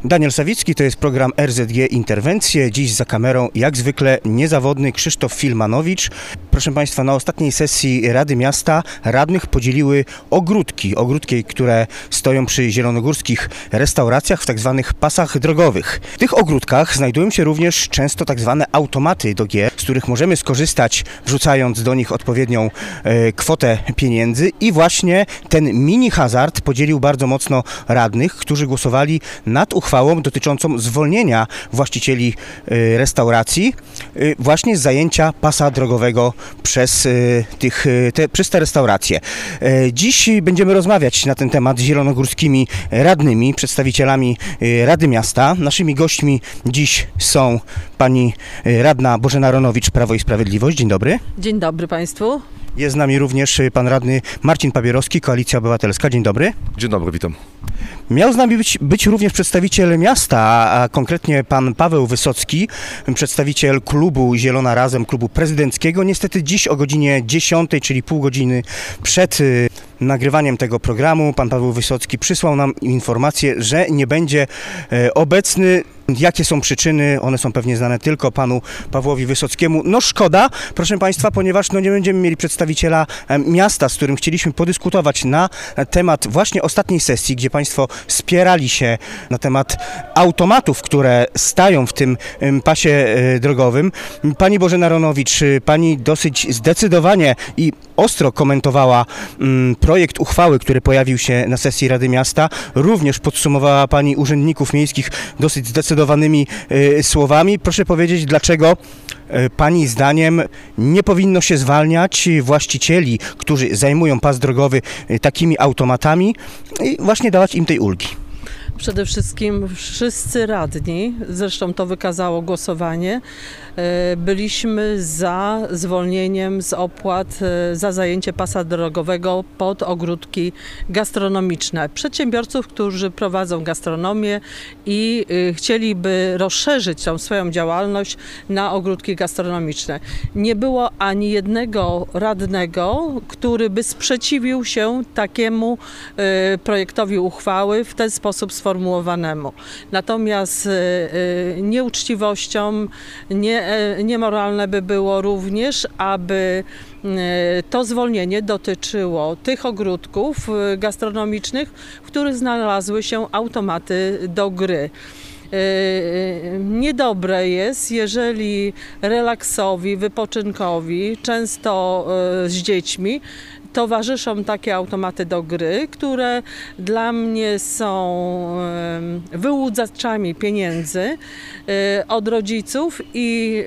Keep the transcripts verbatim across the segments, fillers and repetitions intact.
Daniel Sawicki, to jest program R Z G Interwencje. Dziś za kamerą jak zwykle niezawodny Krzysztof Filmanowicz. Proszę Państwa, na ostatniej sesji Rady Miasta radnych podzieliły ogródki, ogródki, które stoją przy zielonogórskich restauracjach w tak zwanych pasach drogowych. W tych ogródkach znajdują się również często tak zwane automaty do gier, z których możemy skorzystać, wrzucając do nich odpowiednią e, kwotę pieniędzy, i właśnie ten mini hazard podzielił bardzo mocno radnych, którzy głosowali nad uchwałą dotyczącą zwolnienia właścicieli e, restauracji e, właśnie z zajęcia pasa drogowego przez, e, tych, te, przez te restauracje. E, dziś będziemy rozmawiać na ten temat z zielonogórskimi radnymi, przedstawicielami e, Rady Miasta. Naszymi gośćmi dziś są pani e, radna Bożena Ronowicz, Prawo i Sprawiedliwość. Dzień dobry. Dzień dobry Państwu. Jest z nami również pan radny Marcin Papierowski, Koalicja Obywatelska. Dzień dobry. Dzień dobry, witam. Miał z nami być, być również przedstawiciel miasta, a konkretnie pan Paweł Wysocki, przedstawiciel klubu Zielona Razem, klubu prezydenckiego. Niestety dziś o godzinie dziesiątej, czyli pół godziny przed y, nagrywaniem tego programu, pan Paweł Wysocki przysłał nam informację, że nie będzie y, obecny. Jakie są przyczyny? One są pewnie znane tylko panu Pawłowi Wysockiemu. No szkoda, proszę Państwa, ponieważ no nie będziemy mieli przedstawiciela miasta, z którym chcieliśmy podyskutować na temat właśnie ostatniej sesji, gdzie Państwo spierali się na temat automatów, które stają w tym pasie drogowym. Pani Bożena Ronowicz, pani dosyć zdecydowanie i ostro komentowała mm, projekt uchwały, który pojawił się na sesji Rady Miasta. Również podsumowała pani urzędników miejskich dosyć zdecydowanymi y, słowami. Proszę powiedzieć, dlaczego y, pani zdaniem nie powinno się zwalniać właścicieli, którzy zajmują pas drogowy y, takimi automatami, i właśnie dawać im tej ulgi? Przede wszystkim wszyscy radni, zresztą to wykazało głosowanie, byliśmy za zwolnieniem z opłat za zajęcie pasa drogowego pod ogródki gastronomiczne. Przedsiębiorców, którzy prowadzą gastronomię i chcieliby rozszerzyć tą swoją działalność na ogródki gastronomiczne. Nie było ani jednego radnego, który by sprzeciwił się takiemu projektowi uchwały w ten sposób sformułowanemu. Natomiast nieuczciwością, nie Niemoralne by było również, aby to zwolnienie dotyczyło tych ogródków gastronomicznych, w których znalazły się automaty do gry. Niedobre jest, jeżeli relaksowi, wypoczynkowi, często z dziećmi, towarzyszą takie automaty do gry, które dla mnie są wyłudzaczami pieniędzy od rodziców i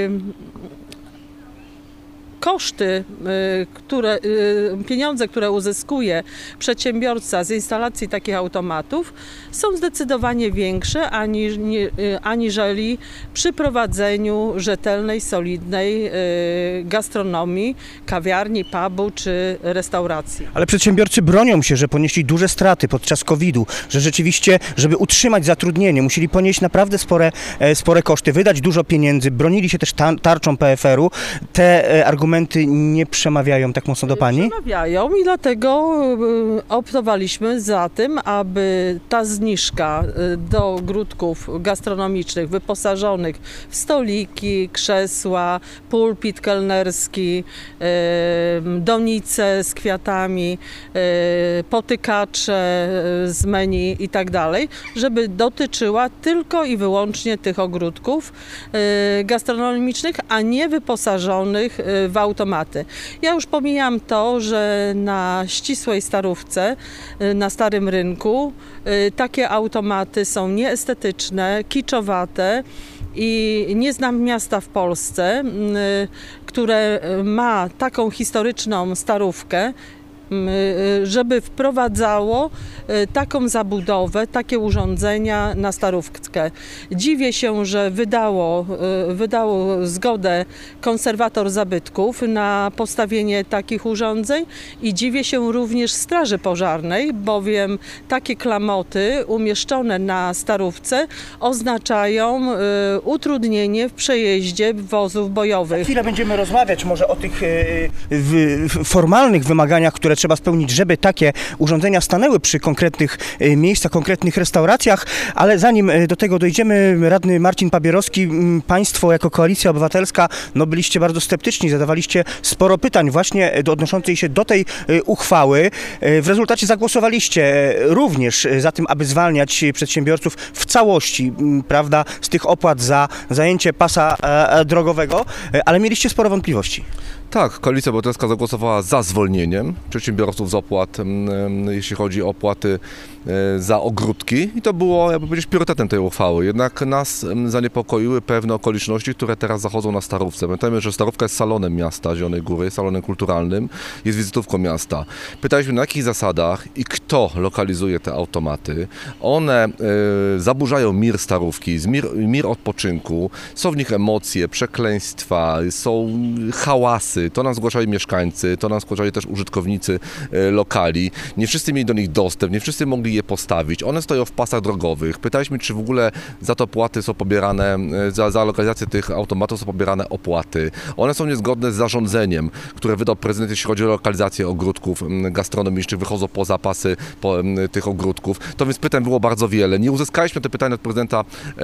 koszty, które, pieniądze, które uzyskuje przedsiębiorca z instalacji takich automatów, są zdecydowanie większe aniżeli przy prowadzeniu rzetelnej, solidnej gastronomii, kawiarni, pubu czy restauracji. Ale przedsiębiorcy bronią się, że ponieśli duże straty podczas kowida, że rzeczywiście, żeby utrzymać zatrudnienie, musieli ponieść naprawdę spore, spore koszty, wydać dużo pieniędzy, bronili się też tarczą P F R u. Te argumenty nie przemawiają tak mocno do pani? Przemawiają i dlatego optowaliśmy za tym, aby ta zniżka do ogródków gastronomicznych wyposażonych w stoliki, krzesła, pulpit kelnerski, donice z kwiatami, potykacze z menu i tak dalej, żeby dotyczyła tylko i wyłącznie tych ogródków gastronomicznych, a nie wyposażonych w automaty. Ja już pomijam to, że na ścisłej Starówce, na Starym Rynku, takie automaty są nieestetyczne, kiczowate i nie znam miasta w Polsce, które ma taką historyczną Starówkę, żeby wprowadzało taką zabudowę, takie urządzenia na Starówkę. Dziwię się, że wydało, wydało zgodę konserwator zabytków na postawienie takich urządzeń i dziwię się również Straży Pożarnej, bowiem takie klamoty umieszczone na Starówce oznaczają utrudnienie w przejeździe wozów bojowych. Za chwilę będziemy rozmawiać może o tych formalnych wymaganiach, które które trzeba spełnić, żeby takie urządzenia stanęły przy konkretnych y, miejscach, konkretnych restauracjach, ale zanim y, do tego dojdziemy, radny Marcin Pabierowski, y, państwo jako Koalicja Obywatelska, no byliście bardzo sceptyczni, zadawaliście sporo pytań właśnie do, odnoszących się do tej y, uchwały. Y, w rezultacie zagłosowaliście y, również y, za tym, aby zwalniać y, przedsiębiorców w całości, y, prawda, z tych opłat za zajęcie pasa e, drogowego, y, ale mieliście sporo wątpliwości. Tak, Koalicja Obywatelska zagłosowała za zwolnieniem przedsiębiorców z opłat, jeśli chodzi o opłaty za ogródki i to było, jakby powiedzieć, priorytetem tej uchwały. Jednak nas zaniepokoiły pewne okoliczności, które teraz zachodzą na Starówce. Pamiętajmy, że Starówka jest salonem miasta Zielonej Góry, salonem kulturalnym, jest wizytówką miasta. Pytaliśmy, na jakich zasadach i kto lokalizuje te automaty. One y, zaburzają mir Starówki, mir, mir odpoczynku, są w nich emocje, przekleństwa, są hałasy. To nam zgłaszali mieszkańcy, to nam zgłaszali też użytkownicy y, lokali. Nie wszyscy mieli do nich dostęp, nie wszyscy mogli je postawić. One stoją w pasach drogowych. Pytaliśmy, czy w ogóle za to opłaty są pobierane, za, za lokalizację tych automatów są pobierane opłaty. One są niezgodne z zarządzeniem, które wydał prezydent, jeśli chodzi o lokalizację ogródków gastronomicznych, wychodzą poza pasy po, tych ogródków. To więc pytań było bardzo wiele. Nie uzyskaliśmy te pytania od prezydenta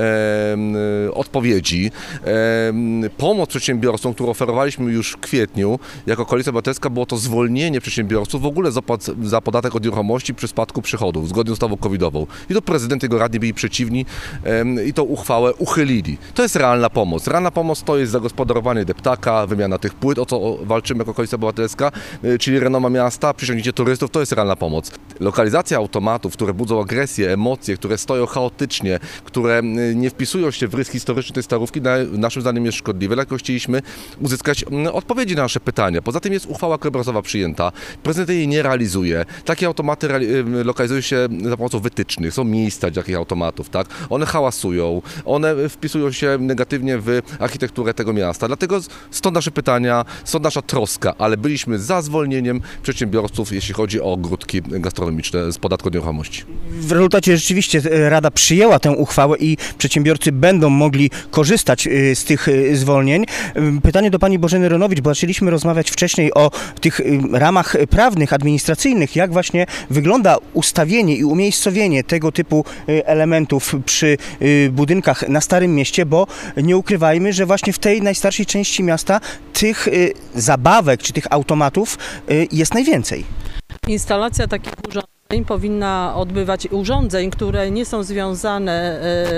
e, odpowiedzi. E, pomoc przedsiębiorcom, którą oferowaliśmy już w kwietniu, jako Koalicja Obywatelska, było to zwolnienie przedsiębiorców w ogóle za, za podatek od nieruchomości przy spadku przychodów, zgodnie z ustawą covidową. I to prezydent i jego radni byli przeciwni um, i tą uchwałę uchylili. To jest realna pomoc. Realna pomoc to jest zagospodarowanie deptaka, wymiana tych płyt, o co walczymy jako Koalicja Obywatelska, y, czyli renoma miasta, przyciągnięcie turystów, to jest realna pomoc. Lokalizacja automatów, które budzą agresję, emocje, które stoją chaotycznie, które y, nie wpisują się w rys historyczny tej Starówki, na, naszym zdaniem jest szkodliwe. Dlatego chcieliśmy uzyskać y, odpowiedzi na nasze pytania. Poza tym jest uchwała krajobrazowa przyjęta. Prezydent jej nie realizuje. Takie automaty reali- lokalizują się za pomocą wytycznych. Są miejsca dla takich automatów, tak? One hałasują, one wpisują się negatywnie w architekturę tego miasta. Dlatego stąd nasze pytania, stąd nasza troska, ale byliśmy za zwolnieniem przedsiębiorców, jeśli chodzi o ogródki gastronomiczne z podatku od nieruchomości. W rezultacie rzeczywiście Rada przyjęła tę uchwałę i przedsiębiorcy będą mogli korzystać z tych zwolnień. Pytanie do pani Bożeny Ronowicz, bo zaczęliśmy rozmawiać wcześniej o tych ramach prawnych, administracyjnych, jak właśnie wygląda ustawienie i umiejscowienie tego typu elementów przy budynkach na Starym Mieście, bo nie ukrywajmy, że właśnie w tej najstarszej części miasta tych zabawek czy tych automatów jest najwięcej. Instalacja takich urządzeń powinna odbywać urządzeń, które nie są związane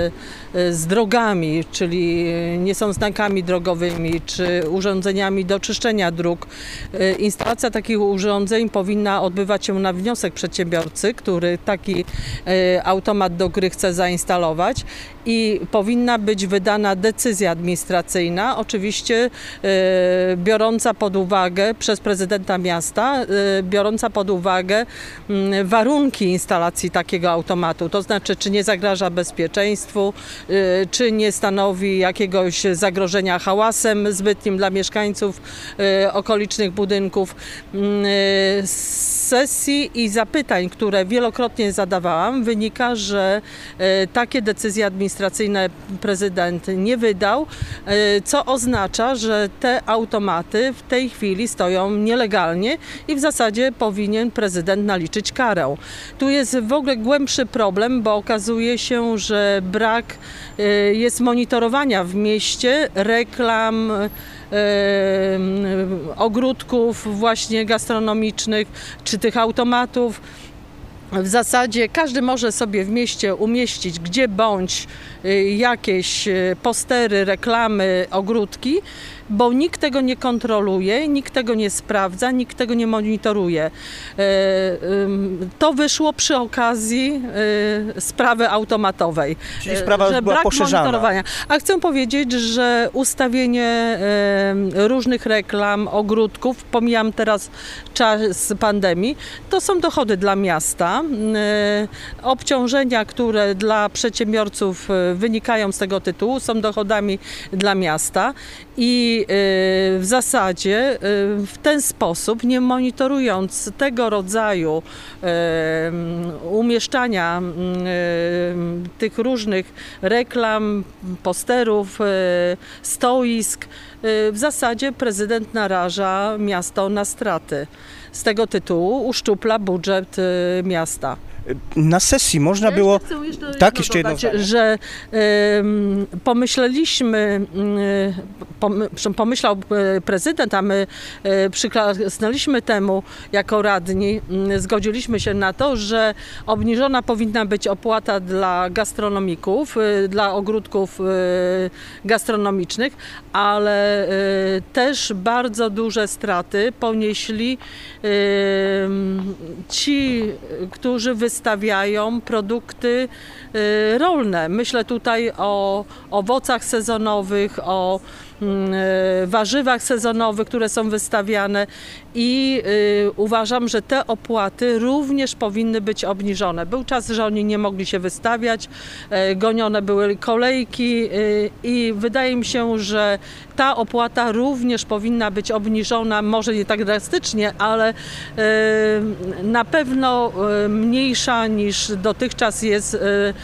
z drogami, czyli nie są znakami drogowymi czy urządzeniami do czyszczenia dróg. Instalacja takich urządzeń powinna odbywać się na wniosek przedsiębiorcy, który taki automat do gry chce zainstalować i powinna być wydana decyzja administracyjna, oczywiście biorąca pod uwagę przez prezydenta miasta, biorąca pod uwagę warunki warunki instalacji takiego automatu, to znaczy czy nie zagraża bezpieczeństwu, czy nie stanowi jakiegoś zagrożenia hałasem zbytnim dla mieszkańców okolicznych budynków. Z sesji i zapytań, które wielokrotnie zadawałam, wynika, że takie decyzje administracyjne prezydent nie wydał, co oznacza, że te automaty w tej chwili stoją nielegalnie i w zasadzie powinien prezydent naliczyć karę. Tu jest w ogóle głębszy problem, bo okazuje się, że brak jest monitorowania w mieście reklam, ogródków właśnie gastronomicznych czy tych automatów. W zasadzie każdy może sobie w mieście umieścić gdzie bądź jakieś postery, reklamy, ogródki, bo nikt tego nie kontroluje, nikt tego nie sprawdza, nikt tego nie monitoruje. To wyszło przy okazji sprawy automatowej. Czyli sprawa że była brak poszerzana. monitorowania. A chcę powiedzieć, że ustawienie różnych reklam, ogródków, pomijam teraz czas pandemii, to są dochody dla miasta. Obciążenia, które dla przedsiębiorców wynikają z tego tytułu, są dochodami dla miasta i w zasadzie w ten sposób, nie monitorując tego rodzaju umieszczania tych różnych reklam, posterów, stoisk, w zasadzie prezydent naraża miasto na straty. z tego tytułu uszczupla budżet miasta. Na sesji można Ja było... Chcę jeszcze Tak, jedno jeszcze jedno dodać, zdanie. że ym, pomyśleliśmy, y, pom, pomyślał y, prezydent, a my y, przyklasnęliśmy temu jako radni, y, zgodziliśmy się na to, że obniżona powinna być opłata dla gastronomików, y, dla ogródków y, gastronomicznych, ale y, też bardzo duże straty ponieśli y, ci, którzy wystawiają produkty y, rolne. Myślę tutaj o owocach sezonowych, o y, warzywach sezonowych, które są wystawiane i y, uważam, że te opłaty również powinny być obniżone. Był czas, że oni nie mogli się wystawiać, y, gonione były kolejki y, i wydaje mi się, że ta opłata również powinna być obniżona, może nie tak drastycznie, ale y, na pewno y, mniejsza niż dotychczas jest y,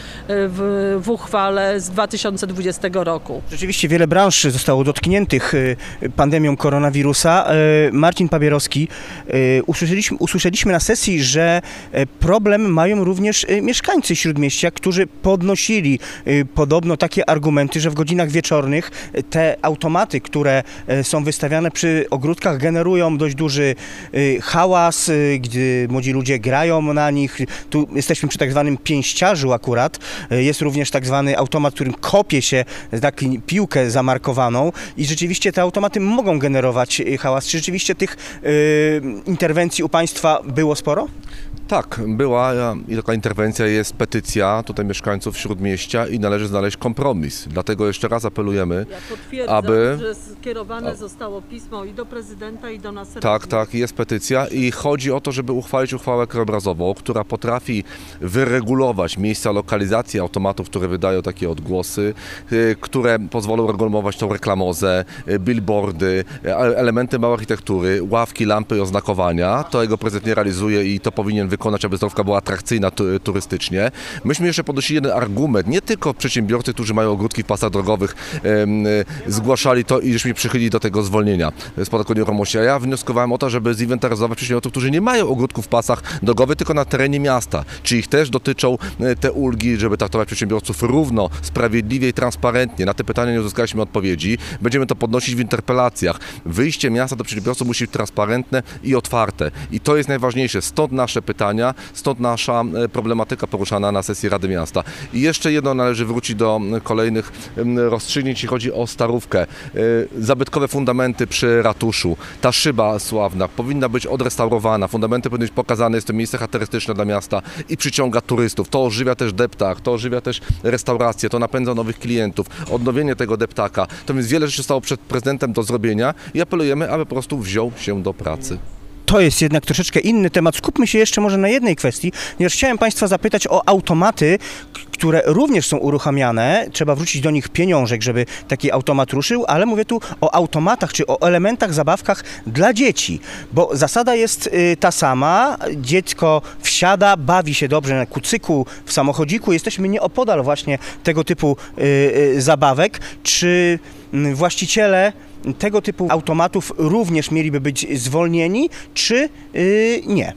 w, w uchwale z dwa tysiące dwudziestego roku. Rzeczywiście wiele branż zostało dotkniętych y, pandemią koronawirusa. Y, Marcin Pabierowski, y, usłyszeliśmy, usłyszeliśmy na sesji, że y, problem mają również y, mieszkańcy Śródmieścia, którzy podnosili y, podobno takie argumenty, że w godzinach wieczornych y, te automaty, które y, są wystawiane przy ogródkach, generują dość duży y, hałas, y, gdy młodzi ludzie grają na nich. Tu jesteśmy przy tak zwanym pięściarzu akurat. Y, jest również tak zwany automat, którym kopie się taką piłkę zamarkowaną i rzeczywiście te automaty mogą generować hałas. Czy rzeczywiście tych y, interwencji u Państwa było sporo? Tak, była i taka interwencja, jest petycja tutaj mieszkańców Śródmieścia i należy znaleźć kompromis. Dlatego jeszcze raz apelujemy, Ja potwierdzam, aby... że skierowane zostało pismo i do prezydenta, i do nas. Tak, tak, jest petycja i chodzi o to, żeby uchwalić uchwałę krajobrazową, która potrafi wyregulować miejsca lokalizacji automatów, które wydają takie odgłosy, y, które pozwolą regulować tą reklamozę, y, billboardy, y, elementy małej architektury, ławki, lampy i oznakowania. To jego prezydent nie realizuje i to powinien wykonać, aby Zdrowka była atrakcyjna tu, turystycznie. Myśmy jeszcze podnosili jeden argument, nie tylko przedsiębiorcy, którzy mają ogródki w pasach drogowych, y, y, zgłaszali to i żeśmy przychylili do tego zwolnienia z podatku od nieruchomości. A ja wnioskowałem o to, żeby zinwentaryzować przedsiębiorców, którzy nie mają ogródków w pasach drogowych, tylko na terenie miasta. Czy ich też dotyczą te ulgi, żeby traktować przedsiębiorców równo, sprawiedliwie i transparentnie. Na te pytania nie uzyskaliśmy odpowiedzi. Będziemy to podnosić w interpelacjach. Wyjście miasta do przedsiębiorców musi być transparentne i otwarte. I to jest najważniejsze. Stąd nasze pytania, stąd nasza problematyka poruszana na sesji Rady Miasta. I jeszcze jedno, należy wrócić do kolejnych rozstrzygnięć, jeśli chodzi o Starówkę. Zabytkowe fundamenty przy ratuszu. Ta szyba sławna powinna być odrestaurowana. Fundamenty powinny być pokazane. Jest to miejsce charakterystyczne dla miasta i przyciąga turystów. To ożywia też deptak, to ożywia też restaurację, to napędza nowych klientów. Odnowienie tego deptaka. To więc wiele rzeczy stało przed prezydentem do zrobienia i apelujemy, aby po prostu wziął się do pracy. To jest jednak troszeczkę inny temat. Skupmy się jeszcze może na jednej kwestii, ponieważ chciałem Państwa zapytać o automaty, które również są uruchamiane. Trzeba wrócić do nich pieniążek, żeby taki automat ruszył, ale mówię tu o automatach, czy o elementach, zabawkach dla dzieci, bo zasada jest y, ta sama. Dziecko wsiada, bawi się dobrze na kucyku, w samochodziku. Jesteśmy nieopodal właśnie tego typu y, y, zabawek. Czy y, właściciele tego typu automatów również mieliby być zwolnieni, czy yy, nie?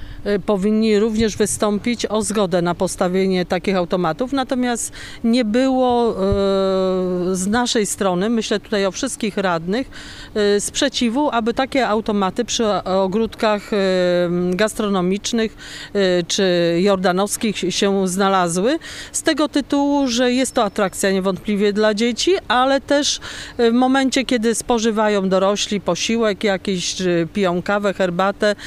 Powinni również wystąpić o zgodę na postawienie takich automatów, natomiast nie było e, z naszej strony, myślę tutaj o wszystkich radnych, e, sprzeciwu, aby takie automaty przy ogródkach e, gastronomicznych e, czy jordanowskich się znalazły, z tego tytułu, że jest to atrakcja niewątpliwie dla dzieci, ale też w momencie, kiedy spożywają dorośli posiłek jakiś, czy piją kawę, herbatę,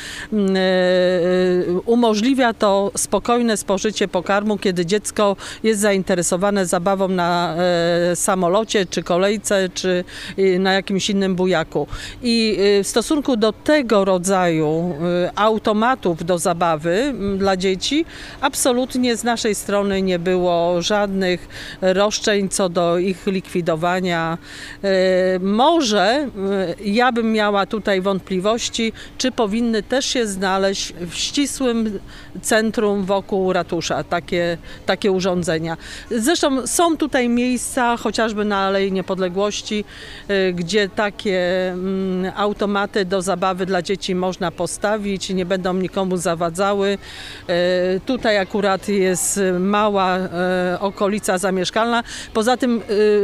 e, umożliwia to spokojne spożycie pokarmu, kiedy dziecko jest zainteresowane zabawą na e, samolocie, czy kolejce, czy e, na jakimś innym bujaku. I e, w stosunku do tego rodzaju e, automatów do zabawy m, dla dzieci, absolutnie z naszej strony nie było żadnych roszczeń co do ich likwidowania. E, może e, ja bym miała tutaj wątpliwości, czy powinny też się znaleźć w ścianie ścisłym centrum wokół ratusza, takie, takie urządzenia. Zresztą są tutaj miejsca, chociażby na Alei Niepodległości, gdzie takie automaty do zabawy dla dzieci można postawić, nie będą nikomu zawadzały. Tutaj akurat jest mała okolica zamieszkalna. Poza tym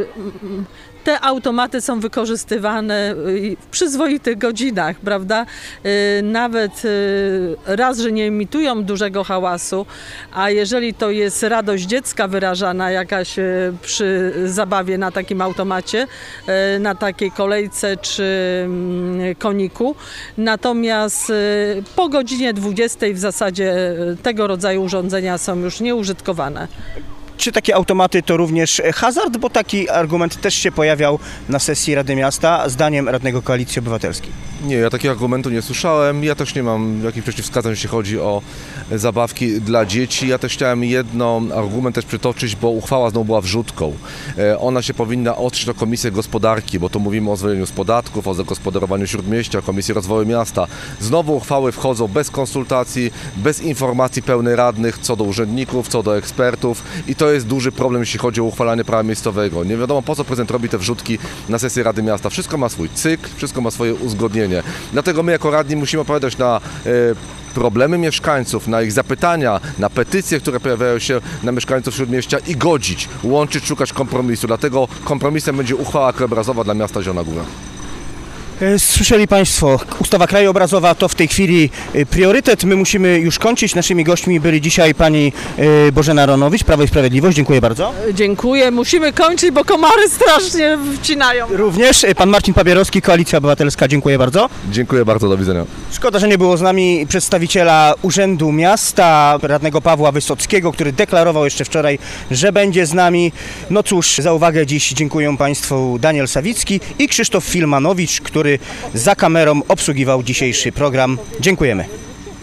te automaty są wykorzystywane w przyzwoitych godzinach, prawda? Nawet raz, że nie emitują dużego hałasu, a jeżeli to jest radość dziecka wyrażana jakaś przy zabawie na takim automacie, na takiej kolejce czy koniku, natomiast po godzinie dwudziestej w zasadzie tego rodzaju urządzenia są już nieużytkowane. Czy takie automaty to również hazard? Bo taki argument też się pojawiał na sesji Rady Miasta, zdaniem radnego Koalicji Obywatelskiej. Nie, ja takiego argumentu nie słyszałem. Ja też nie mam jakichś przeciwwskazań, jeśli chodzi o zabawki dla dzieci. Ja też chciałem jedno argument też przytoczyć, bo uchwała znowu była wrzutką. Ona się powinna otrzeć do Komisji Gospodarki, bo tu mówimy o zwolnieniu z podatków, o zagospodarowaniu Śródmieścia, Komisji Rozwoju Miasta. Znowu uchwały wchodzą bez konsultacji, bez informacji pełnej radnych co do urzędników, co do ekspertów i to jest duży problem, jeśli chodzi o uchwalanie prawa miejscowego. Nie wiadomo, po co prezydent robi te wrzutki na sesji Rady Miasta. Wszystko ma swój cykl, wszystko ma swoje uzgodnienie. Dlatego my jako radni musimy odpowiadać na e, problemy mieszkańców, na ich zapytania, na petycje, które pojawiają się na mieszkańców Śródmieścia i godzić, łączyć, szukać kompromisu. Dlatego kompromisem będzie uchwała krajobrazowa dla miasta Zielona Góra. Słyszeli Państwo, ustawa krajobrazowa to w tej chwili priorytet. My musimy już kończyć. Naszymi gośćmi byli dzisiaj pani Bożena Ronowicz, Prawo i Sprawiedliwość. Dziękuję bardzo. Dziękuję. Musimy kończyć, bo komary strasznie wcinają. Również pan Marcin Pabierowski, Koalicja Obywatelska. Dziękuję bardzo. Dziękuję bardzo, do widzenia. Szkoda, że nie było z nami przedstawiciela Urzędu Miasta, radnego Pawła Wysockiego, który deklarował jeszcze wczoraj, że będzie z nami. No cóż, za uwagę dziś dziękuję Państwu Daniel Sawicki i Krzysztof Filmanowicz, który za kamerą obsługiwał dzisiejszy program. Dziękujemy.